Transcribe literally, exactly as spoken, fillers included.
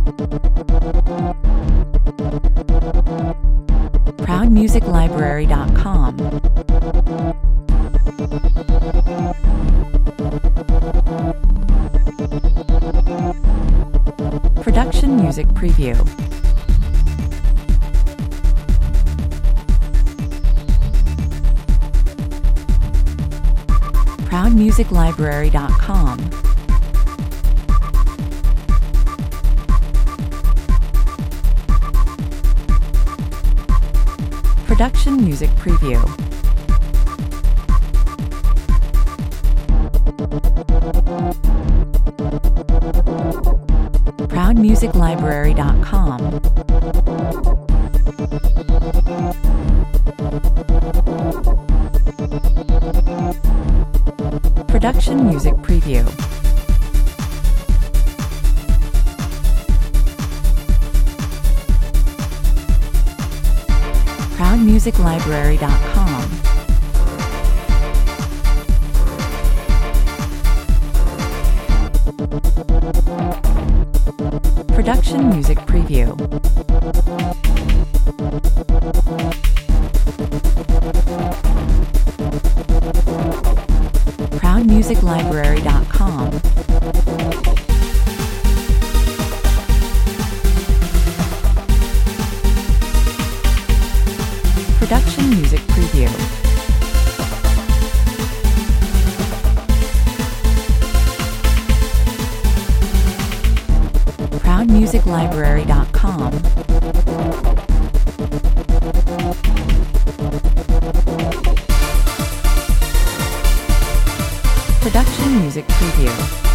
proud music library dot com. Production music preview. proud music library dot com. Production music preview. proud music library dot com. Production music preview. proud music library dot com. Production music preview. proud music library dot com. Production music preview. proud music library dot com. Production music preview.